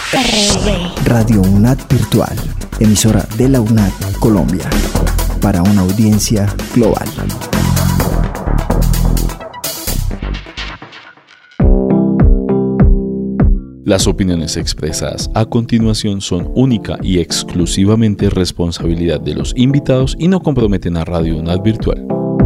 Radio UNAD Virtual, emisora de la UNAD Colombia, para una audiencia global. Las opiniones expresadas a continuación son única y exclusivamente responsabilidad de los invitados y no comprometen a Radio UNAD Virtual.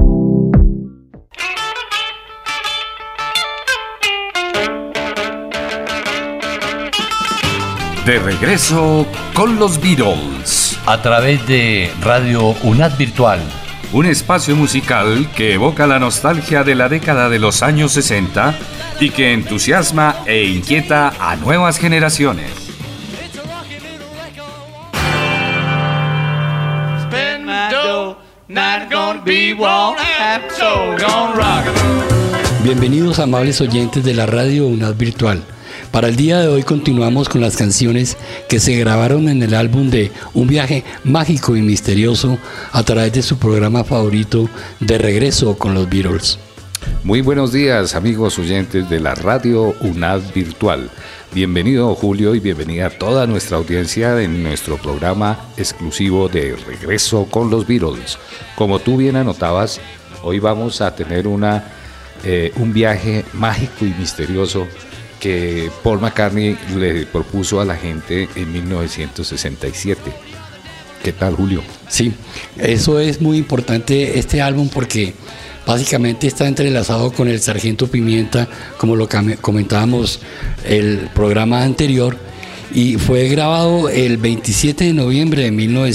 De regreso con los Beatles. A través de Radio UNAD Virtual. Un espacio musical que evoca la nostalgia de la década de los años 60 y que entusiasma e inquieta a nuevas generaciones. Bienvenidos amables oyentes de la Radio UNAD Virtual. Para el día de hoy continuamos con las canciones que se grabaron en el álbum de Un viaje mágico y misterioso a través de su programa favorito De regreso con los Beatles. Muy buenos días amigos oyentes de la Radio UNAD Virtual. Bienvenido Julio y bienvenida a toda nuestra audiencia en nuestro programa exclusivo de Regreso con los Beatles. Como tú bien anotabas, hoy vamos a tener un viaje mágico y misterioso que Paul McCartney le propuso a la gente en 1967. ¿Qué tal, Julio? Sí, eso es muy importante este álbum porque básicamente está entrelazado con el Sargento Pimienta, como lo comentábamos el programa anterior, y fue grabado el 27 de noviembre de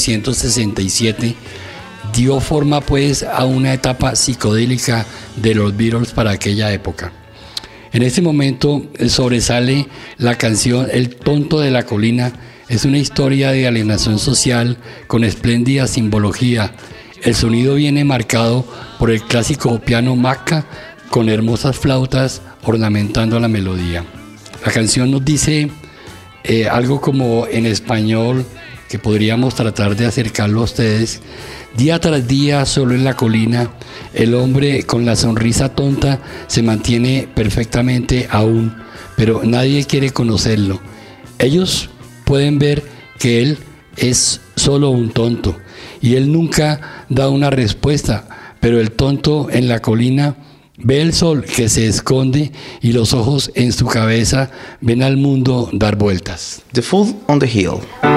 1967. Dio forma pues a una etapa psicodélica de los Beatles para aquella época. En este momento sobresale la canción El tonto de la colina. Es una historia de alienación social con espléndida simbología. El sonido viene marcado por el clásico piano Macca con hermosas flautas ornamentando la melodía. La canción nos dice algo como en español que podríamos tratar de acercarlo a ustedes. Día tras día, solo en la colina, el hombre con la sonrisa tonta se mantiene perfectamente aún, pero nadie quiere conocerlo. Ellos pueden ver que él es solo un tonto y él nunca da una respuesta, pero el tonto en la colina ve el sol que se esconde y los ojos en su cabeza ven al mundo dar vueltas. The Fool on the Hill.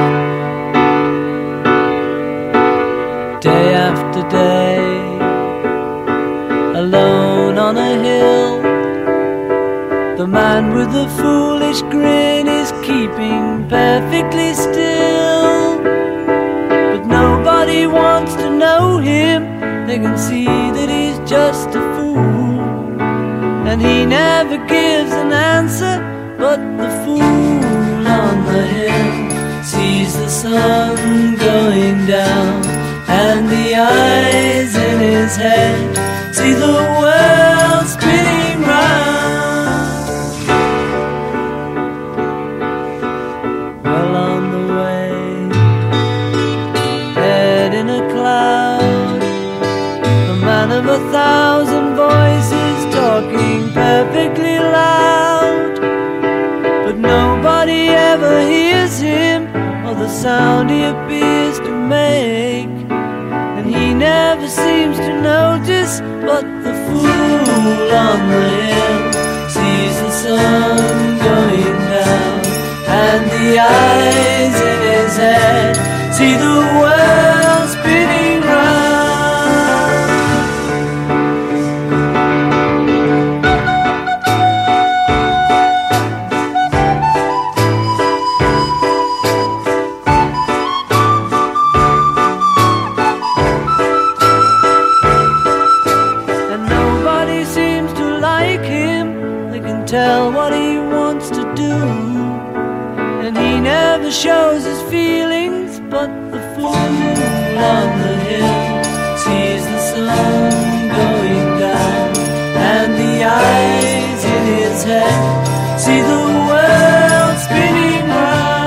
Day after day, alone on a hill, the man with the foolish grin is keeping perfectly still. But nobody wants to know him, they can see that he's just a fool. And he never gives an answer, but the fool on the hill sees the sun going down, and the eyes in his head see the world spinning round. Well on the way, head in a cloud, the man of 1,000 voices talking perfectly loud, but nobody ever hears him or the sound he appears to make. He never seems to notice, but the fool on the hill sees the sun going down, and the eyes in his head see the world spinning round. Tell what he wants to do, and he never shows his feelings, but the fool on the hill sees the sun going down, and the eyes in his head see the world spinning round.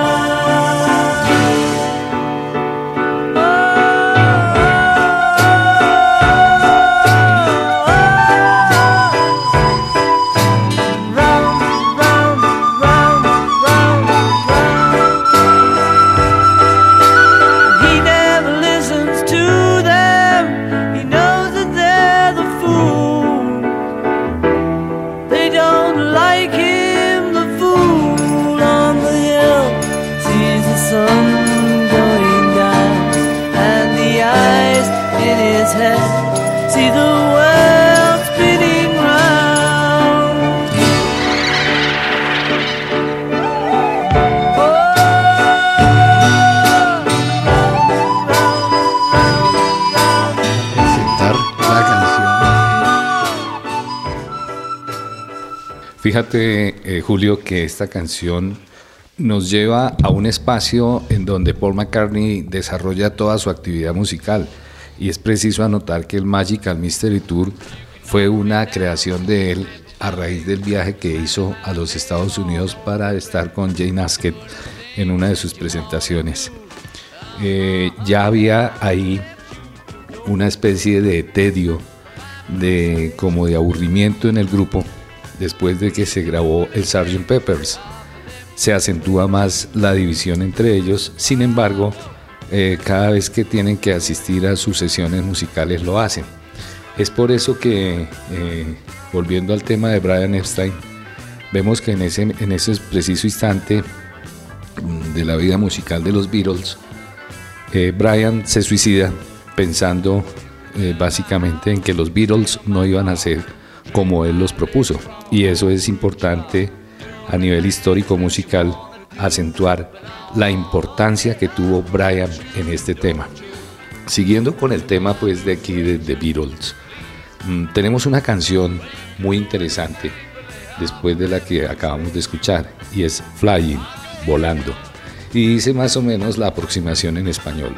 Round, round, round, round. Fíjate, Julio, que esta canción nos lleva a un espacio en donde Paul McCartney desarrolla toda su actividad musical, y es preciso anotar que el Magical Mystery Tour fue una creación de él a raíz del viaje que hizo a los Estados Unidos para estar con Jane Askew en una de sus presentaciones. Ya había ahí una especie de tedio, como de aburrimiento en el grupo después de que se grabó el Sgt. Pepper's. Se acentúa más la división entre ellos. Sin embargo, cada vez que tienen que asistir a sus sesiones musicales lo hacen. Es por eso que, volviendo al tema de Brian Epstein, vemos que en ese preciso instante de la vida musical de los Beatles, Brian se suicida pensando básicamente en que los Beatles no iban a ser como él los propuso, y eso es importante a nivel histórico musical, acentuar la importancia que tuvo Brian en este tema. Siguiendo con el tema pues de aquí de The Beatles, tenemos una canción muy interesante después de la que acabamos de escuchar, y es Flying, volando, y dice más o menos la aproximación en español: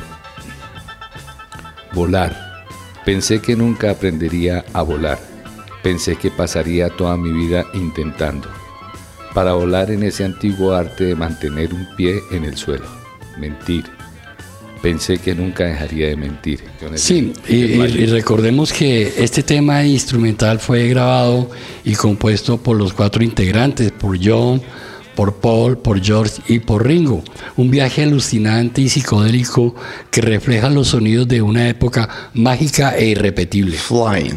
volar, pensé que nunca aprendería a volar, pensé que pasaría toda mi vida intentando, para volar en ese antiguo arte de mantener un pie en el suelo, mentir, pensé que nunca dejaría de mentir. Sí, y recordemos que este tema instrumental fue grabado y compuesto por los 4 integrantes, por John, por Paul, por George y por Ringo. Un viaje alucinante y psicodélico que refleja los sonidos de una época mágica e irrepetible. Flying.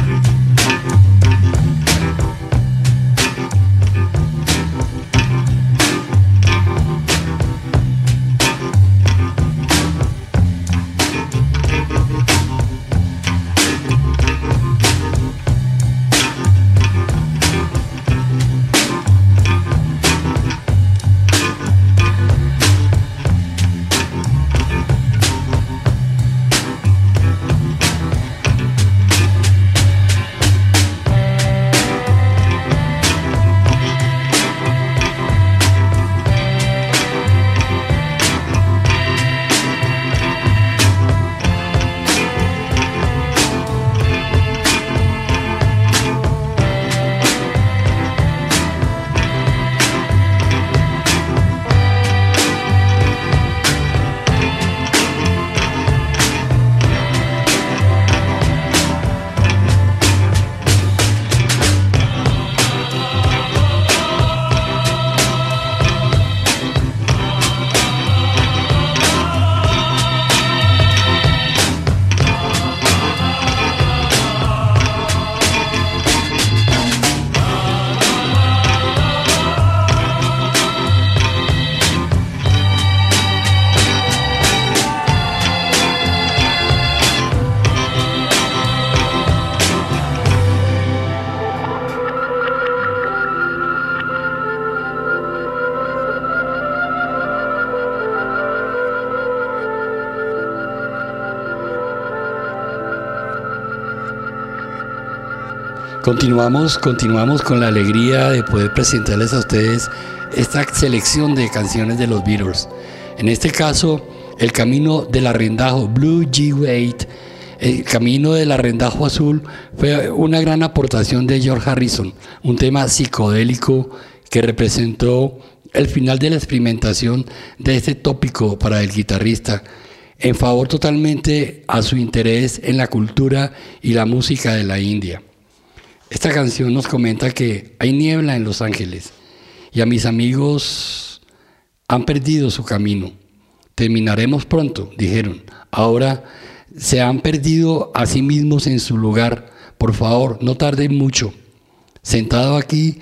Continuamos con la alegría de poder presentarles a ustedes esta selección de canciones de los Beatles. En este caso, El Camino del Arrendajo, Blue G-Wade, El Camino del Arrendajo Azul, fue una gran aportación de George Harrison, un tema psicodélico que representó el final de la experimentación de este tópico para el guitarrista, en favor totalmente a su interés en la cultura y la música de la India. Esta canción nos comenta que hay niebla en Los Ángeles y a mis amigos han perdido su camino. Terminaremos pronto, dijeron. Ahora se han perdido a sí mismos en su lugar. Por favor, no tarden mucho. Sentado aquí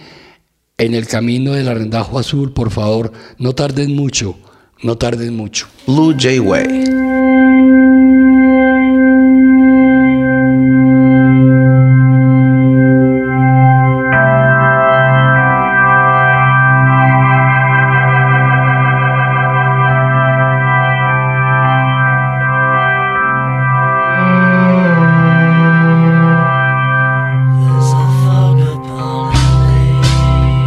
en el camino del Arrendajo Azul, por favor, no tarden mucho, no tarden mucho. Blue J-Way. There's a fog upon the lake.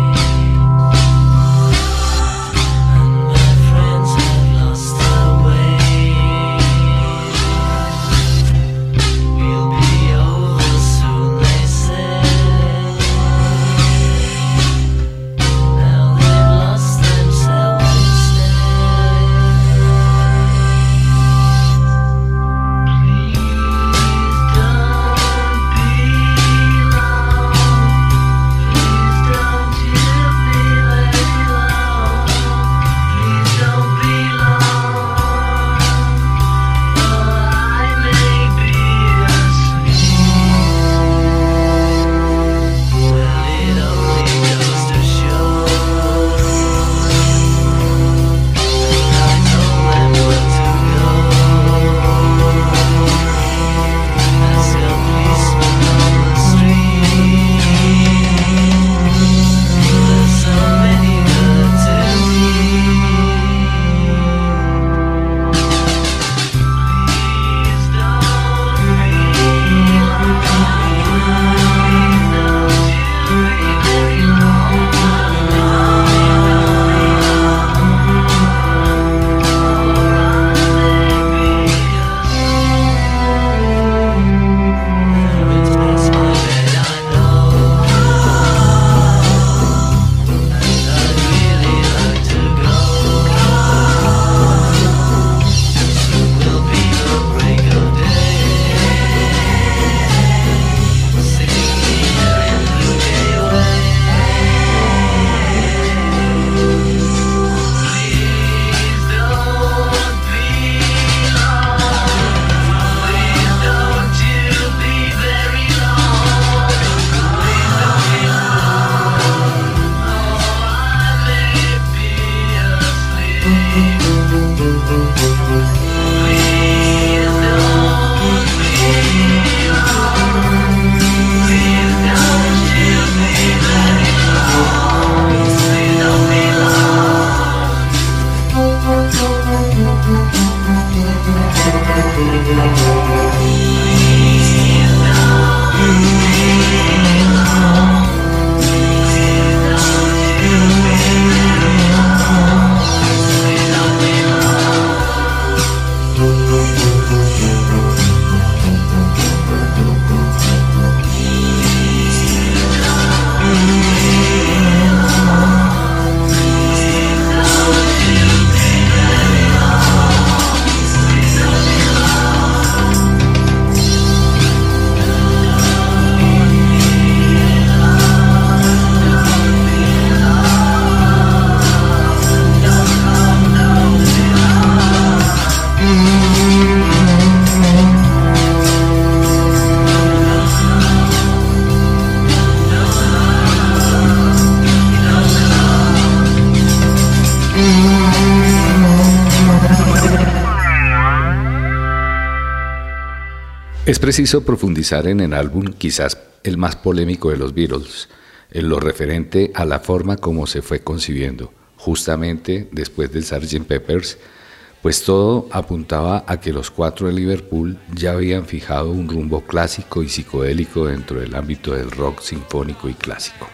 Es preciso profundizar en el álbum, quizás el más polémico de los Beatles, en lo referente a la forma como se fue concibiendo, justamente después del Sgt. Pepper's, pues todo apuntaba a que los cuatro de Liverpool ya habían fijado un rumbo clásico y psicodélico dentro del ámbito del rock sinfónico y clásico.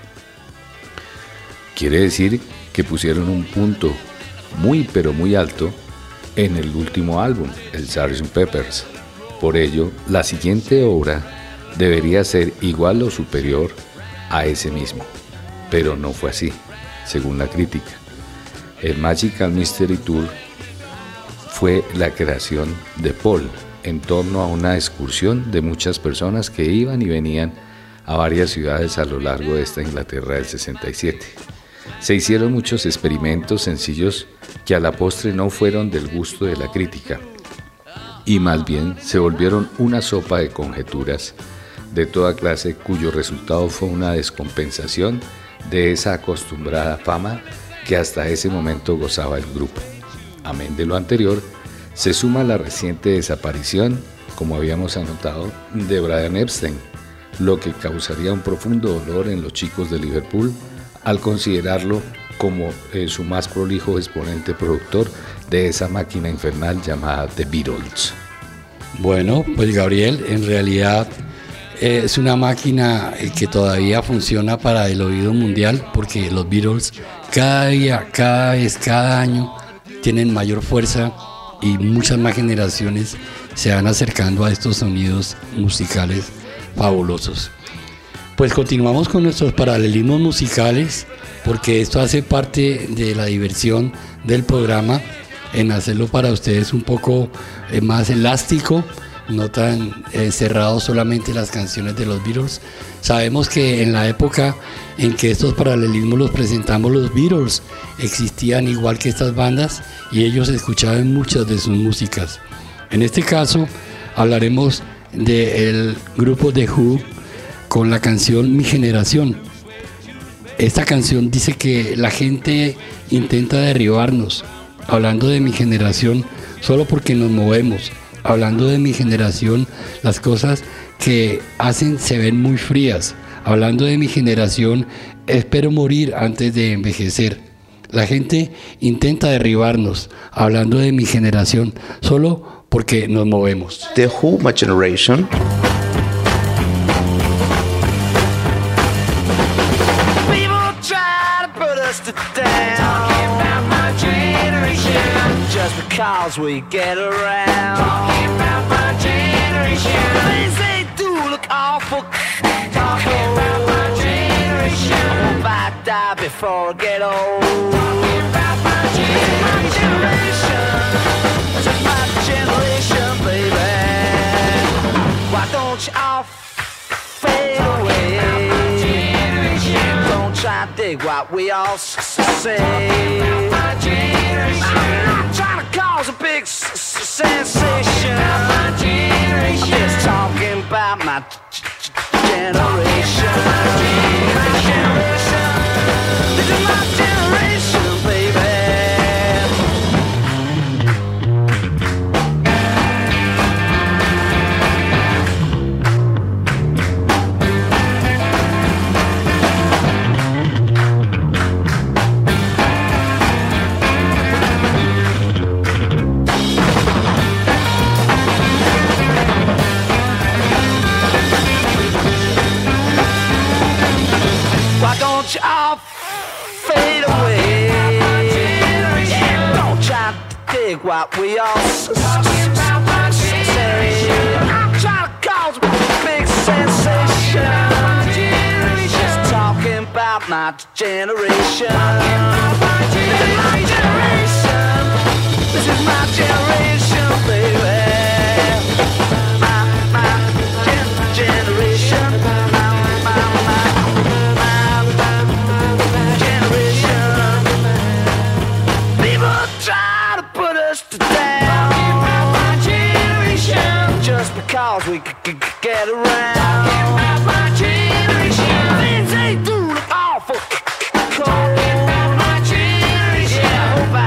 Quiere decir que pusieron un punto muy pero muy alto en el último álbum, el Sgt. Pepper's. Por ello, la siguiente obra debería ser igual o superior a ese mismo, pero no fue así, según la crítica. El Magical Mystery Tour fue la creación de Paul en torno a una excursión de muchas personas que iban y venían a varias ciudades a lo largo de esta Inglaterra del 67. Se hicieron muchos experimentos sencillos que a la postre no fueron del gusto de la crítica, y más bien se volvieron una sopa de conjeturas de toda clase cuyo resultado fue una descompensación de esa acostumbrada fama que hasta ese momento gozaba el grupo. Amén de lo anterior, se suma la reciente desaparición, como habíamos anotado, de Brian Epstein, lo que causaría un profundo dolor en los chicos de Liverpool al considerarlo como su más prolijo exponente productor de esa máquina infernal llamada The Beatles. Bueno, pues Gabriel, en realidad es una máquina que todavía funciona para el oído mundial, porque los Beatles cada día, cada vez, cada año tienen mayor fuerza y muchas más generaciones se van acercando a estos sonidos musicales fabulosos. Pues continuamos con nuestros paralelismos musicales, porque esto hace parte de la diversión del programa, en hacerlo para ustedes un poco más elástico, no tan cerrado solamente las canciones de los Beatles. Sabemos que en la época en que estos paralelismos los presentamos, los Beatles existían igual que estas bandas y ellos escuchaban muchas de sus músicas. En este caso hablaremos del grupo The Who con la canción Mi Generación. Esta canción dice que la gente intenta derribarnos, hablando de mi generación, solo porque nos movemos. Hablando de mi generación, las cosas que hacen se ven muy frías. Hablando de mi generación, espero morir antes de envejecer. La gente intenta derribarnos, hablando de mi generación, solo porque nos movemos. The Who, My Generation. Because we get around talking about my generation. Things they do look awful. Talking about my generation. I hope I die before I get old. Talking about my generation. This is my generation, baby. Why don't you all fade away? Don't try to dig what we all say. My generation. I'm not trying to cause a big sensation. I'm just talking about my generation. My generation. This is my generation, baby. You all fade away. Yeah, don't try to dig what we all say. I'm trying to cause a big sensation. Just talking about my generation. This is my generation. This is my generation, baby. My generation. Because we could get around. Talking about my generation. Things they do look awful cold. Talking about my generation. Yeah, I hope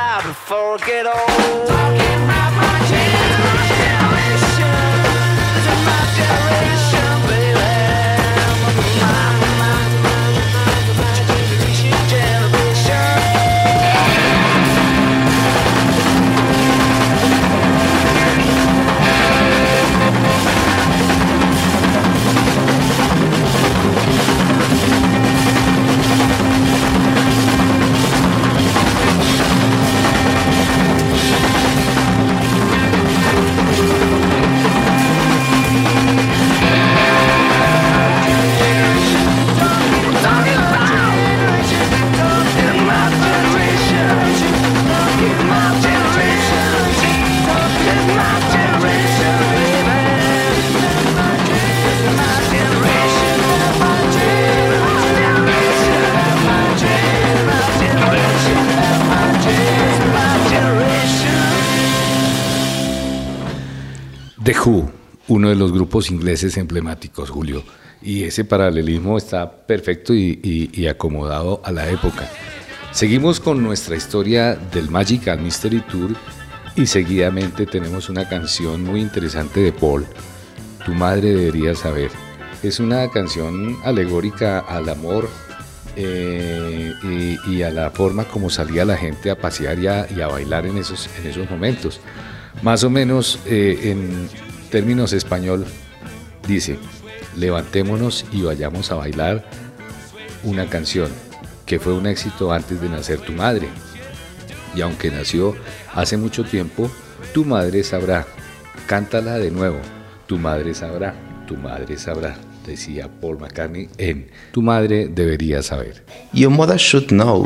die before I get old. Talking about my generation, this is my generation, baby. The Who, uno de los grupos ingleses emblemáticos, Julio, y ese paralelismo está perfecto y acomodado a la época. Seguimos con nuestra historia del Magical Mystery Tour y seguidamente tenemos una canción muy interesante de Paul, Tu madre debería saber. Es una canción alegórica al amor y a la forma como salía la gente a pasear y a bailar en esos momentos. Más o menos en términos español dice: levantémonos y vayamos a bailar una canción que fue un éxito antes de nacer tu madre, y aunque nació hace mucho tiempo, tu madre sabrá. Cántala de nuevo, tu madre sabrá, decía Paul McCartney en Tu madre debería saber. Your mother should know.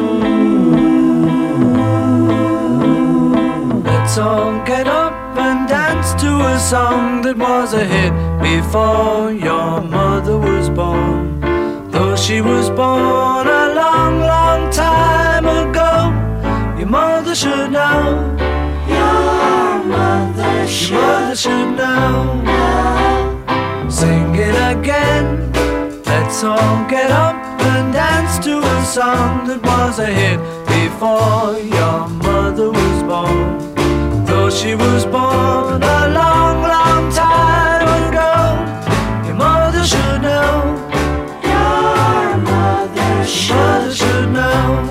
Let's all get up and dance to a song that was a hit before your mother was born. Though she was born a long, long time ago, your mother should know. Your mother should know. Sing it again. Let's all get up and dance to a song that was a hit before your mother was born. Though she was born a long, long time ago, your mother should know. Your mother should know.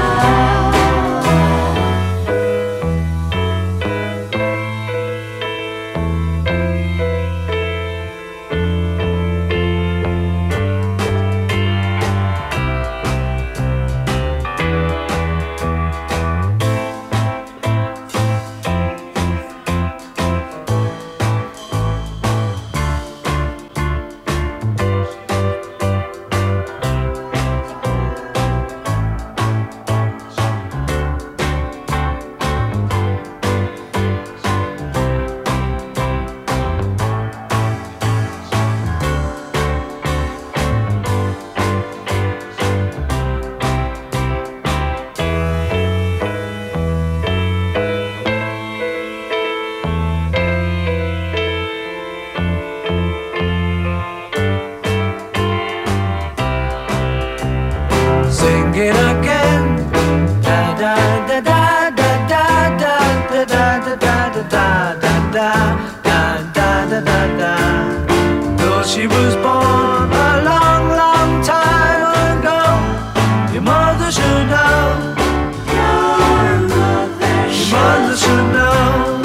She was born a long, long time ago. Your mother should know. Your mother should know.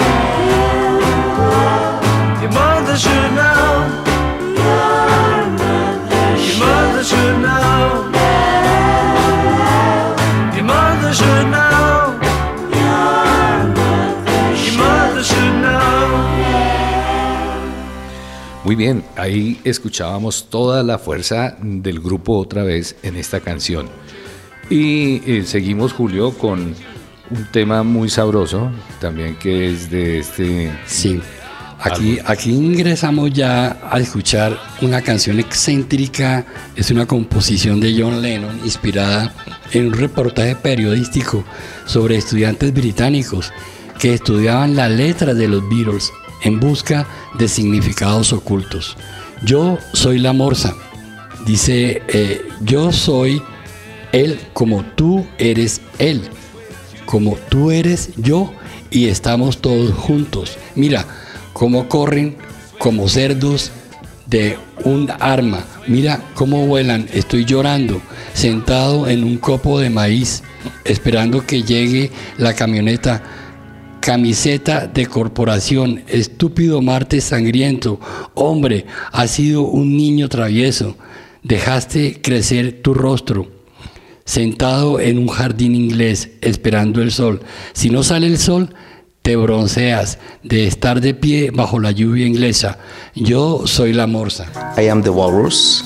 Your mother should know. Your mother should know. Your mother should know. Your mother should know. Muy bien, ahí escuchábamos toda la fuerza del grupo otra vez en esta canción. Y seguimos, Julio, con un tema muy sabroso también, que es de este... Sí, aquí ingresamos ya a escuchar una canción excéntrica. Es una composición de John Lennon inspirada en un reportaje periodístico sobre estudiantes británicos que estudiaban las letras de los Beatles en busca de significados ocultos. Yo soy la morsa, dice, yo soy él como tú eres él, como tú eres yo y estamos todos juntos. Mira cómo corren como cerdos de un arma. Mira cómo vuelan. Estoy llorando, sentado en un copo de maíz, esperando que llegue la camioneta. Camiseta de corporación, estúpido martes sangriento. Hombre, has sido un niño travieso. Dejaste crecer tu rostro. Sentado en un jardín inglés, esperando el sol. Si no sale el sol, te bronceas de estar de pie bajo la lluvia inglesa. Yo soy la morsa. I am the walrus.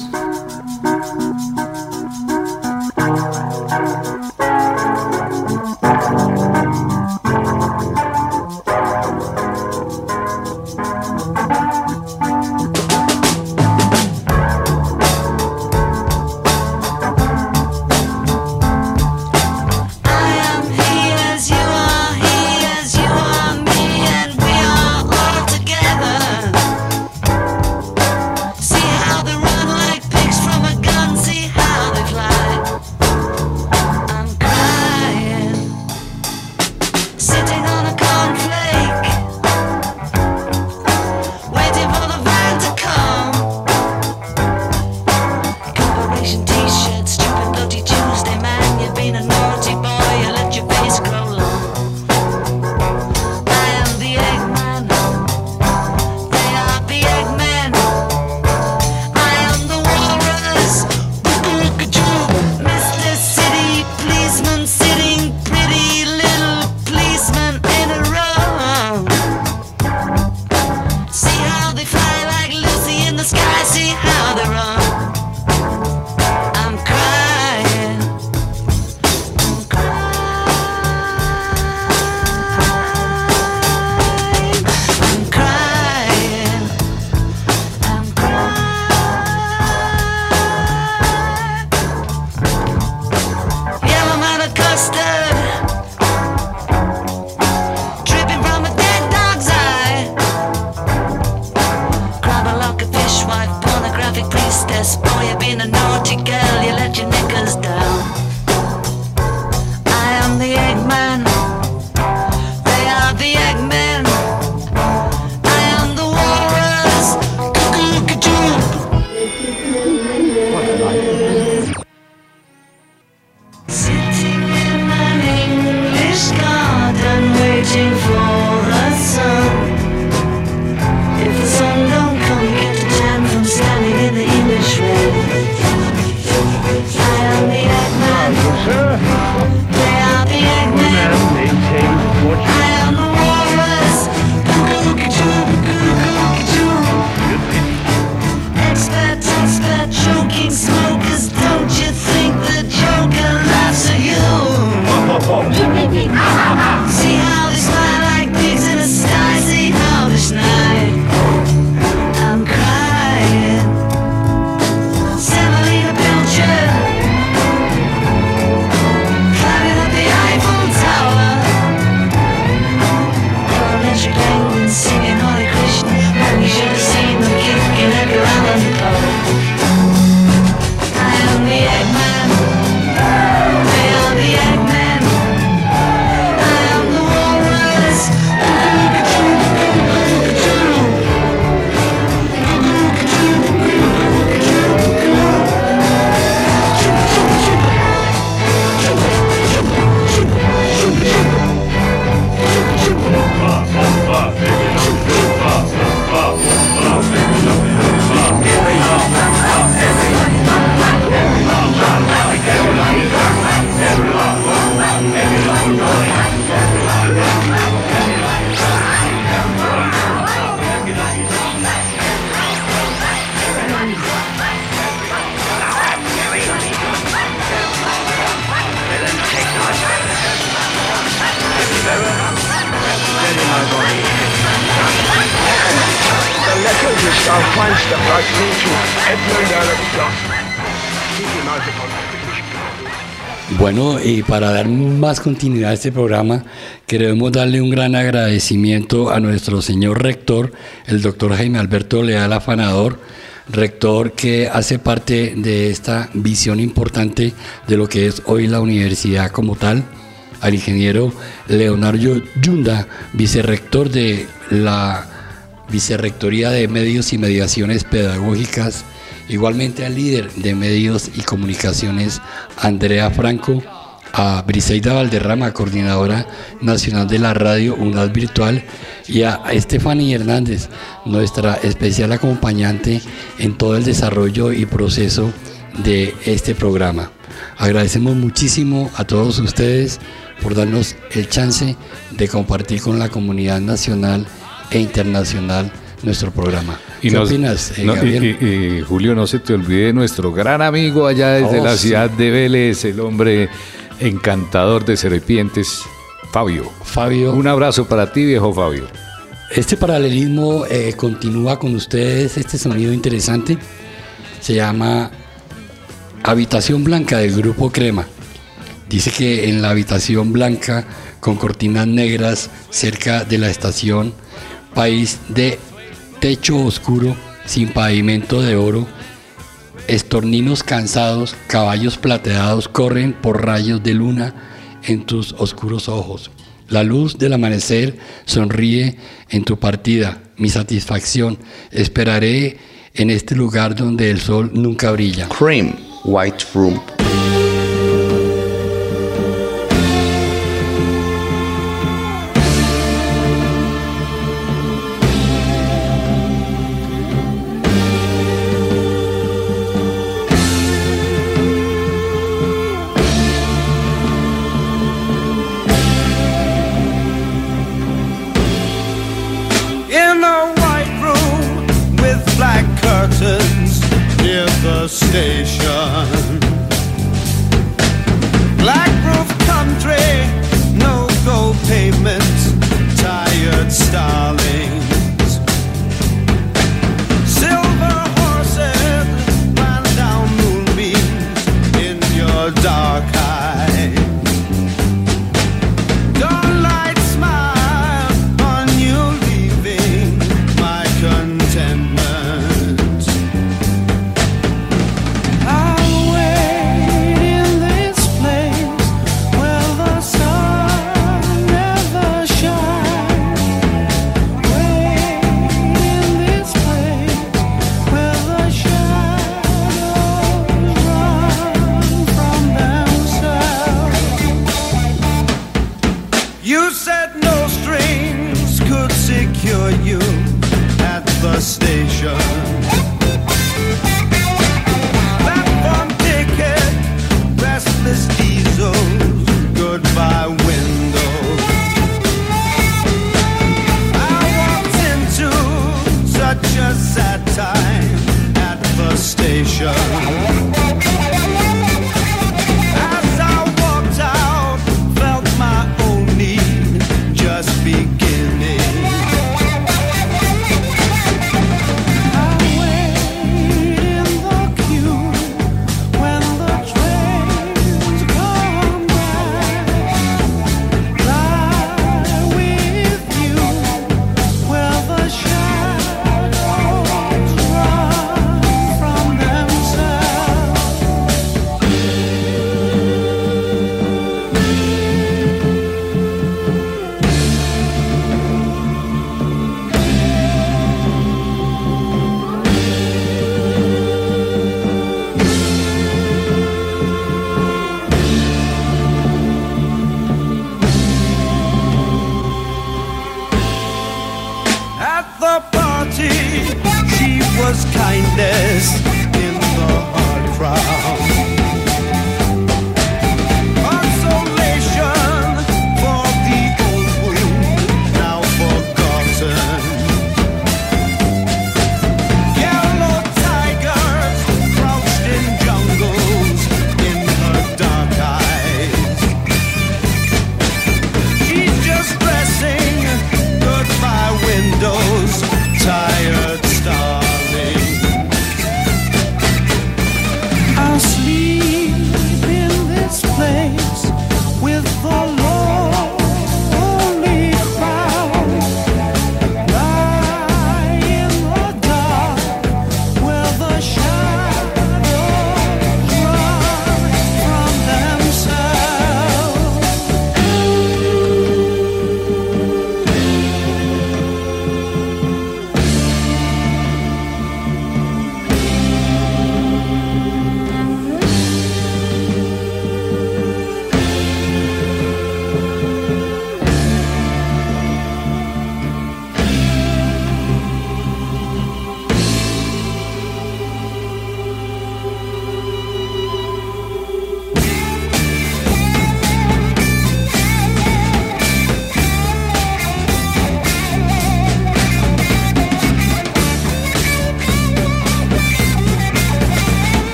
Bueno, y para dar más continuidad a este programa, queremos darle un gran agradecimiento a nuestro señor rector, el doctor Jaime Alberto Leal Afanador, rector que hace parte de esta visión importante de lo que es hoy la universidad como tal. al ingeniero Leonardo Yunda, vicerrector de la Vicerrectoría de Medios y Mediaciones Pedagógicas, igualmente al líder de Medios y Comunicaciones, Andrea Franco, a Briseida Valderrama, coordinadora nacional de la radio UNAD Virtual, y a Estefany Hernández, nuestra especial acompañante en todo el desarrollo y proceso de este programa. Agradecemos muchísimo a todos ustedes por darnos el chance de compartir con la comunidad nacional e internacional nuestro programa. ¿Qué opinas, Gabriel? Y Julio, no se te olvide nuestro gran amigo allá desde la ciudad de Vélez, el hombre encantador de serpientes, Fabio. Un abrazo para ti, viejo Fabio. Este paralelismo continúa con ustedes, este sonido interesante, se llama Habitación Blanca del Grupo Crema. Dice que en la habitación blanca, con cortinas negras, cerca de la estación, país de techo oscuro, sin pavimento de oro, estorninos cansados, caballos plateados corren por rayos de luna en tus oscuros ojos. La luz del amanecer sonríe en tu partida, mi satisfacción. Esperaré en este lugar donde el sol nunca brilla. Cream, White Room. Station, black roof country, no gold pavements, tired starlings, silver horses ran down moonbeams in your dark eye. Dawnlight smile on you leaving my contentment. Station, platform ticket, restless diesels, goodbye windows. I walked into such a sad time at the station. As I walked out, felt my own need just beginning. Kindness in the hard crowd, consolation for the old wound now forgotten. Yellow tigers crouched in jungles in her dark eyes. She's just dressing goodbye windows, tired stars. I'll sleep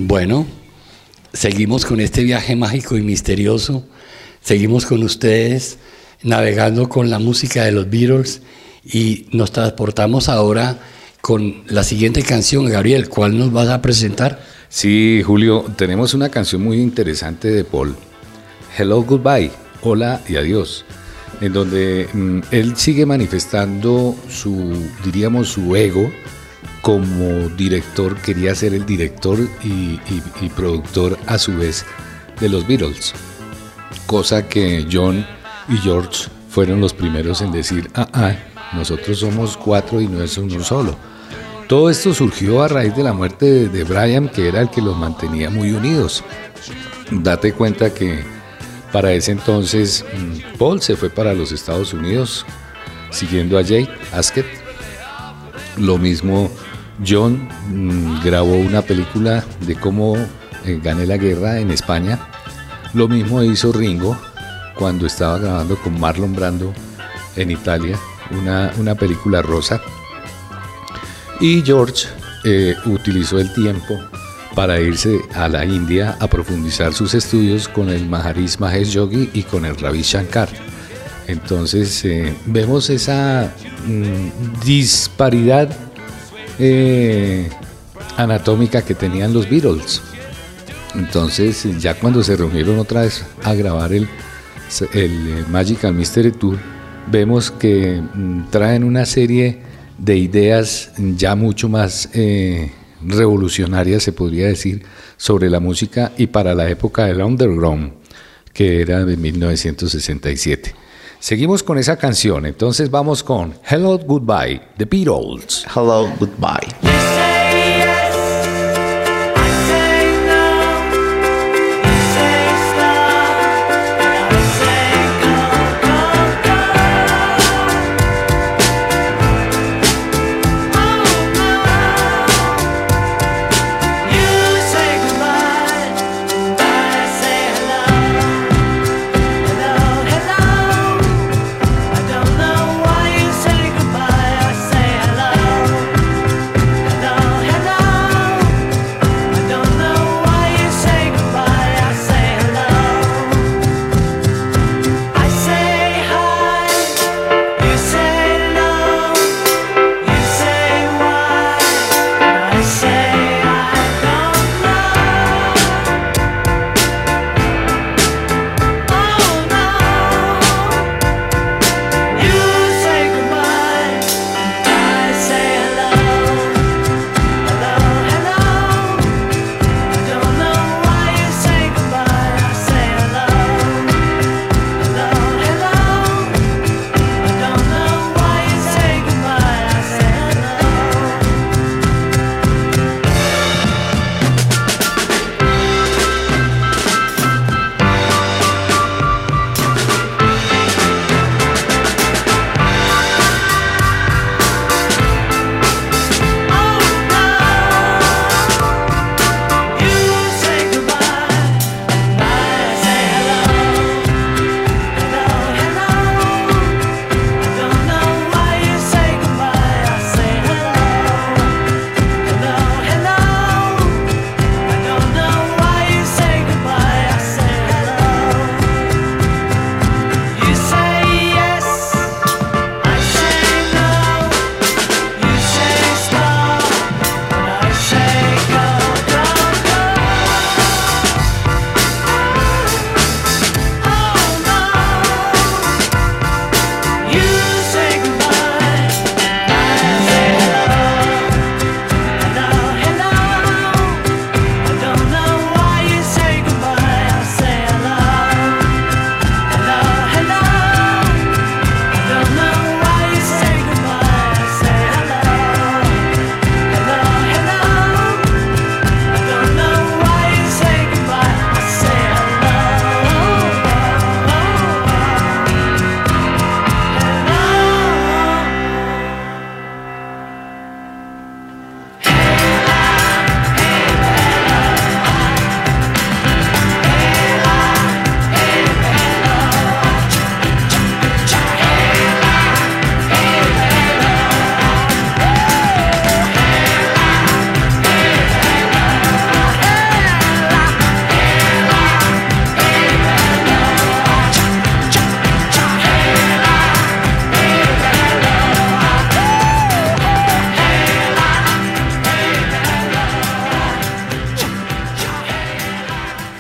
Bueno, seguimos con este viaje mágico y misterioso. Seguimos con ustedes navegando con la música de los Beatles y nos transportamos ahora con la siguiente canción. Gabriel, ¿cuál nos vas a presentar? Sí, Julio, tenemos una canción muy interesante de Paul, Hello, Goodbye, Hola y Adiós, en donde él sigue manifestando su ego como director. Quería ser el director y productor a su vez de los Beatles, cosa que John y George fueron los primeros en decir, nosotros somos 4 y no es uno solo. Todo esto surgió a raíz de la muerte de Brian, que era el que los mantenía muy unidos. Date cuenta que para ese entonces Paul se fue para los Estados Unidos siguiendo a Jake Askew. Lo mismo John grabó una película de cómo gané la guerra en España. Lo mismo hizo Ringo cuando estaba grabando con Marlon Brando en Italia una película rosa. Y George utilizó el tiempo para irse a la India a profundizar sus estudios con el Maharishi Mahesh Yogi y con el Ravi Shankar. Entonces vemos esa disparidad anatómica que tenían los Beatles. Entonces ya cuando se reunieron otra vez a grabar el Magical Mystery Tour, vemos que traen una serie de ideas ya mucho más revolucionarias, se podría decir, sobre la música y para la época del underground, que era de 1967. Seguimos con esa canción, entonces vamos con Hello, Goodbye, The Beatles. Hello, Goodbye. Hello,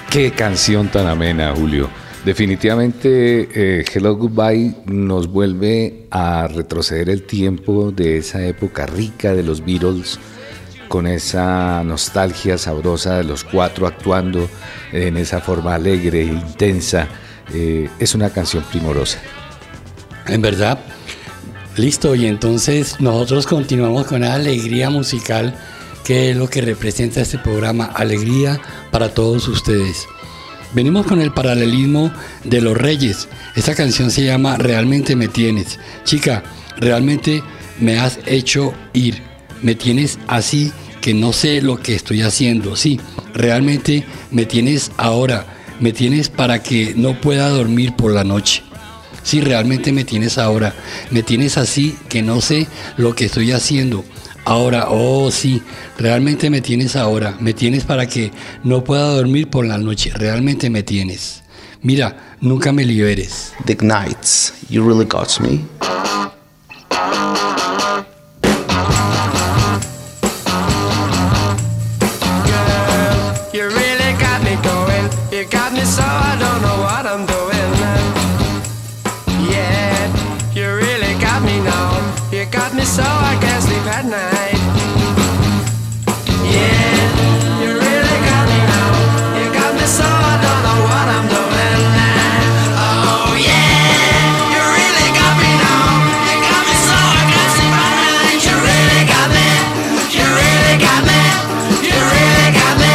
Qué canción tan amena, Julio. Definitivamente Hello Goodbye nos vuelve a retroceder el tiempo de esa época rica de los Beatles, con esa nostalgia sabrosa de los cuatro actuando en esa forma alegre e intensa. Es una canción primorosa. En verdad. Listo, y entonces nosotros continuamos con la alegría musical, que es lo que representa este programa, alegría para todos ustedes. Venimos con el paralelismo de Los Reyes. Esta canción se llama Realmente me tienes. Chica, realmente me has hecho ir. Me tienes así que no sé lo que estoy haciendo. Sí, realmente me tienes ahora. Me tienes para que no pueda dormir por la noche. Sí, realmente me tienes ahora. Me tienes así que no sé lo que estoy haciendo. Ahora, oh sí, realmente me tienes ahora. Me tienes para que no pueda dormir por la noche. Realmente me tienes. Mira, nunca me liberes. The Nights, You Really Got Me. You really got me going. You got me so I don't know what I'm doing. Yeah, you really got me now. You got me so I can't sleep at night. Yeah, you really got me now. You got me so I don't know what I'm doing. Oh yeah, you really got me now. You got me so I can't sleep at night. You really got me. You really got me. You really got me.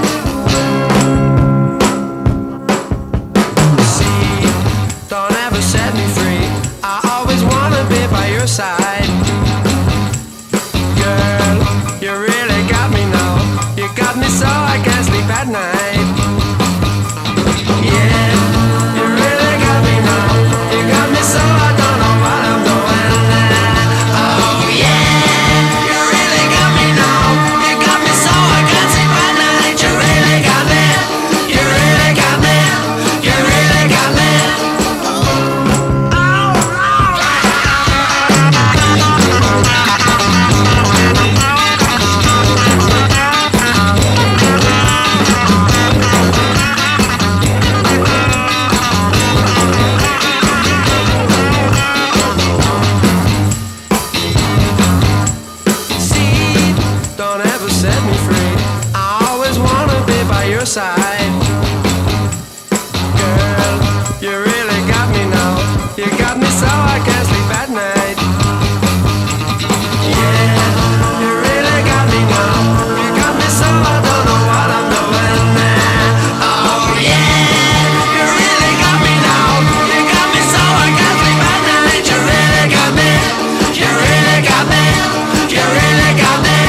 Don't ever set me free. I always wanna be by your side. Girl, you really got me now. You got me so I can't sleep at night. Yeah, you really got me now. You got me so I don't know what I'm doing. Oh yeah, you really got me now. You got me so I can't sleep at night. You really got me. You really got me. You really got me. See, don't ever set me free. I always wanna be by your side. Girl, you really got me now. You got me so I can't sleep at night. Yeah, you really got me now. You got me so I don't know what I'm doing. Oh yeah, you really got me now. You got me so I can't sleep at night. You really got me. You really got me. You really got me.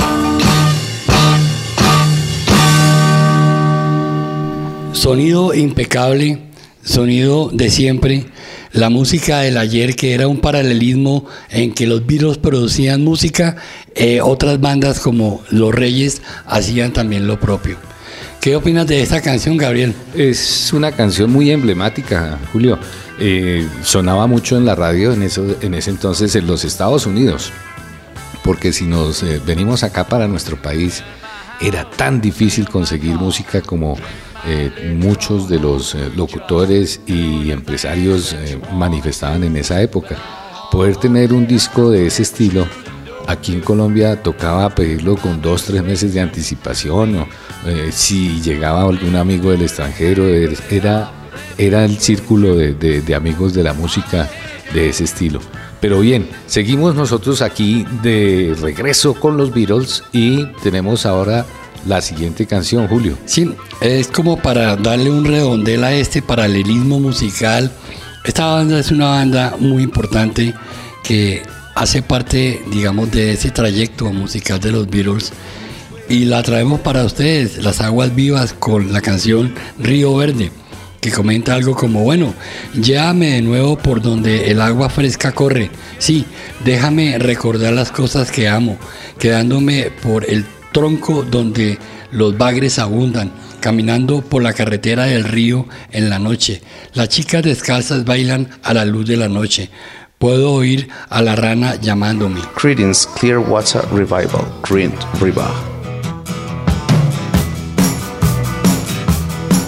Sonido impecable, sonido de siempre, la música del ayer, que era un paralelismo en que los Beatles producían música, otras bandas como Los Reyes hacían también lo propio. ¿Qué opinas de esta canción, Gabriel? Es una canción muy emblemática, Julio. Sonaba mucho en la radio en ese entonces en los Estados Unidos, porque si nos venimos acá para nuestro país, era tan difícil conseguir música como muchos de los locutores y empresarios manifestaban en esa época. Poder tener un disco de ese estilo aquí en Colombia tocaba pedirlo con 2-3 meses de anticipación, o si llegaba algún amigo del extranjero, era el círculo de amigos de la música de ese estilo. Pero bien, seguimos nosotros aquí de regreso con los Beatles y tenemos ahora la siguiente canción, Julio. Sí, es como para darle un redondel a este paralelismo musical. Esta banda es una banda muy importante que hace parte, digamos, de ese trayecto musical de los Beatles, y la traemos para ustedes, Las Aguas Vivas, con la canción Río Verde, que comenta algo como: bueno, llévame de nuevo por donde el agua fresca corre. Sí, déjame recordar las cosas que amo, quedándome por el tronco donde los bagres abundan, caminando por la carretera del río en la noche. Las chicas descalzas bailan a la luz de la noche. Puedo oír a la rana llamándome. Creedence Clearwater Revival, Green River.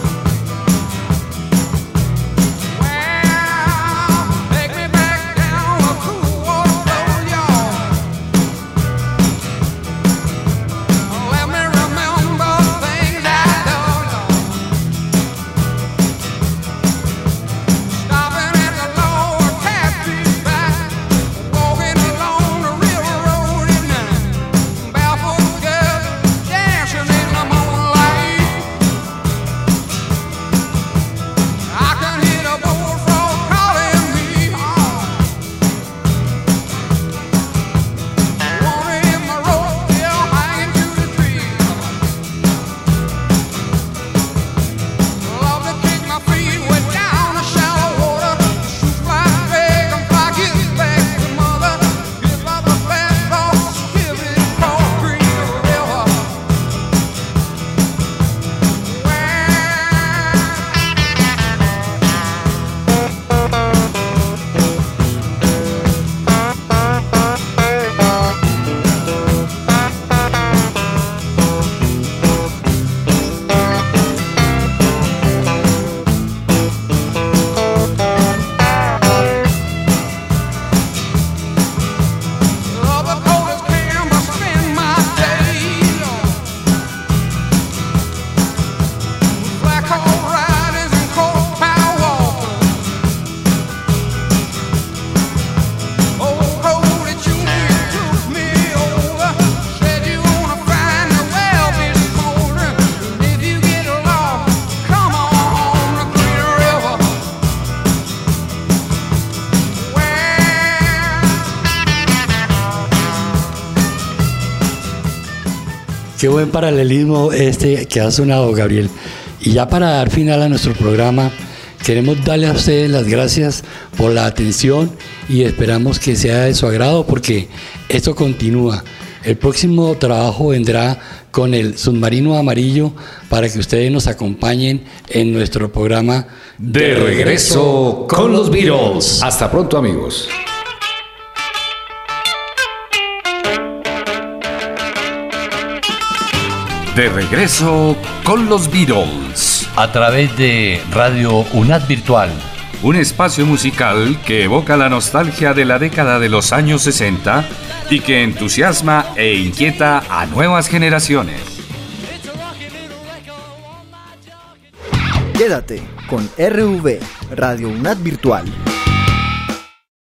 Qué buen paralelismo este que ha sonado, Gabriel. Y ya para dar final a nuestro programa, queremos darle a ustedes las gracias por la atención y esperamos que sea de su agrado porque esto continúa. El próximo trabajo vendrá con el Submarino Amarillo para que ustedes nos acompañen en nuestro programa De regreso con los Beatles. Hasta pronto, amigos. De regreso con los Beatles. A través de Radio UNAD Virtual. Un espacio musical que evoca la nostalgia de la década de los años 60 y que entusiasma e inquieta a nuevas generaciones. Quédate con RV, Radio UNAD Virtual.